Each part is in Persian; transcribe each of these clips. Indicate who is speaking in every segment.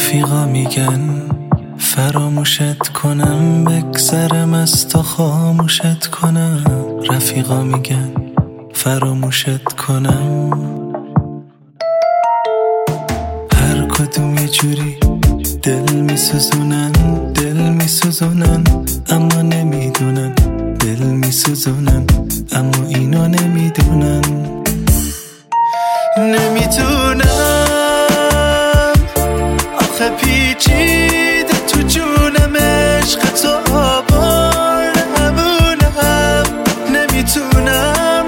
Speaker 1: رفیقا میگن فراموشت کنم، بگذرم از تو خاموشت کنم. رفیقا میگن فراموشت کنم، هر کدوم یه جوری دل میسوزونن، دل میسوزونن اما نمیدونن، دل میسوزونن اما اینو نمیدونن. نمیدونم آخه پیچیده تو جونم، عشق تو آبار همونم. نمیتونم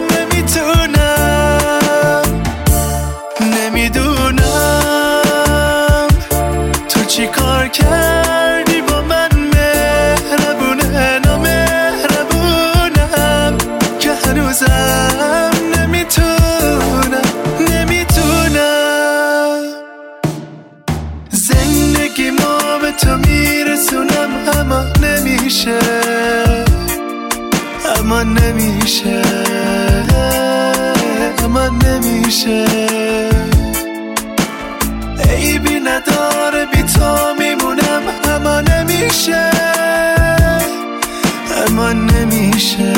Speaker 1: نمیدونم تو چی کار کردی با من، مهربونه نامهربونم که هنوزم نمیتونم زندگیمو به تو میرسونم، اما نمیشه اما نمیشه اما نمیشه. عیبی نداره بی تو میمونم، اما نمیشه اما نمیشه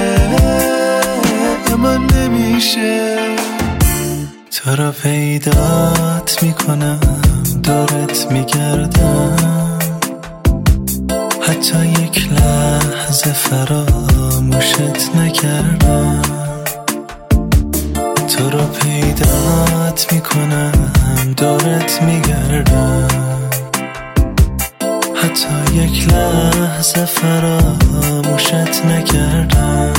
Speaker 1: اما نمیشه. تو را پیدات میکنم، دورت میگردم، حتی یک لحظه فراموشت نکردم. تو را پیدات میکنم، دورت میگردم، حتی یک لحظه فراموشت نکردم.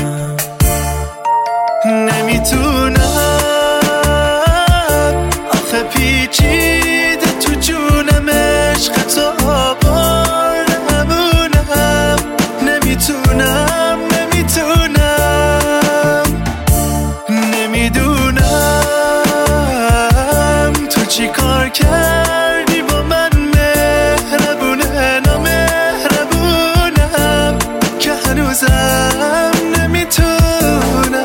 Speaker 1: نمیتونم آخه پیچیده تو جونم، عشق تو آبار همونم. نمیدونم تو چی کار کردی با من، مهربونه نامهربونم که هنوزم نمیتونم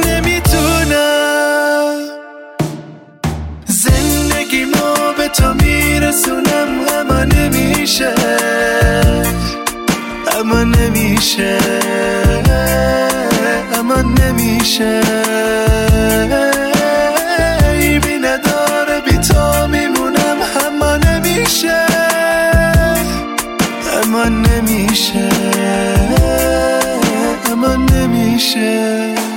Speaker 1: زندگیمو به تو میرسونم، اما نمیشه اما نمیشه اما نمیشه. عیبی نداره بی تو میمونم، اما نمیشه اما نمیشه اما نمیشه.